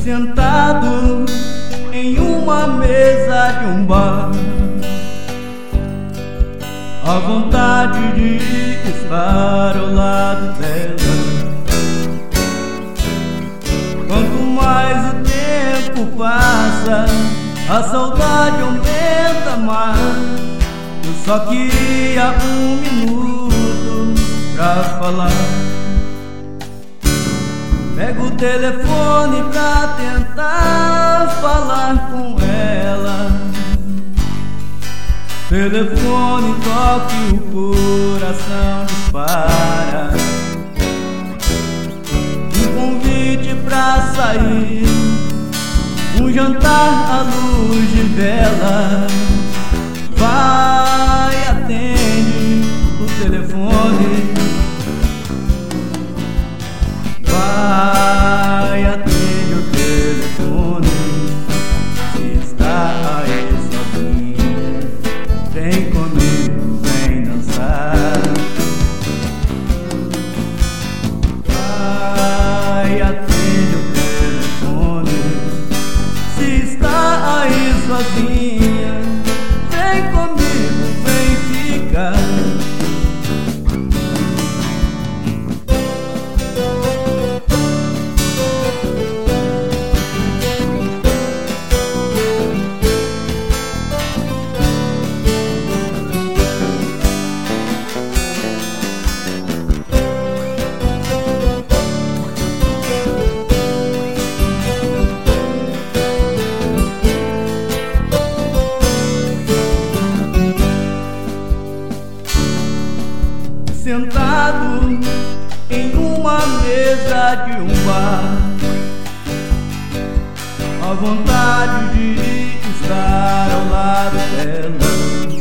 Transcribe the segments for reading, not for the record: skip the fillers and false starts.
sentado em uma mesa de um bar, a vontade de estar ao lado dela. Quanto mais o tempo passa, a saudade aumenta mais. Eu só queria um minuto pra falar. Pego o telefone pra tentar falar com ela. Telefone toca e o coração dispara. Um convite pra sair, um jantar à luz de vela. Vai, atende o telefone. Vai, atende o telefone. Se está aí sozinha, vem comigo, vem dançar. Vai, atende o telefone. Se está aí sozinha, vem comigo, vem ficar. Sentado em uma mesa de um bar, a vontade de estar ao lado dela.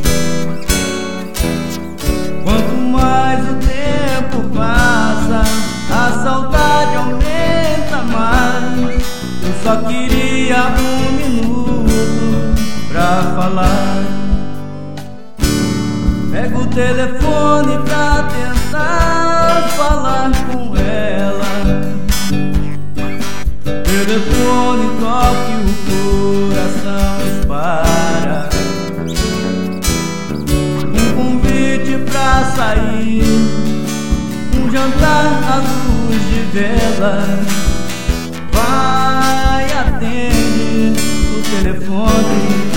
Quanto mais o tempo passa, a saudade aumenta mais. Eu só queria um minuto pra falar. Pego o telefone pra tentar falar com ela. Telefone toca e o coração dispara. Um convite pra sair, um jantar à luz de vela. Vai, atende o telefone.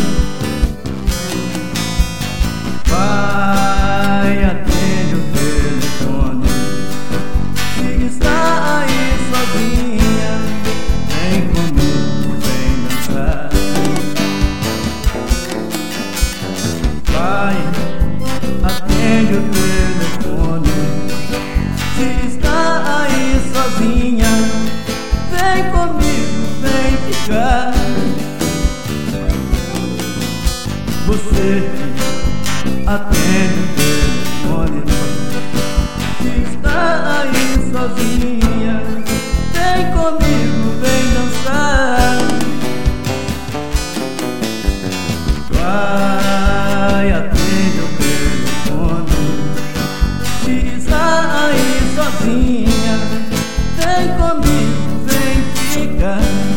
Vai, atende o telefone. Se está aí sozinha, vem comigo, vem dançar. Vai, atende o telefone. Se está aí sozinha, vem comigo, vem ficar. Você atende o telefone. Se está aí sozinha, vem comigo, vem dançar. Vai, atende o telefone. Se está aí sozinha, vem comigo, vem ficar.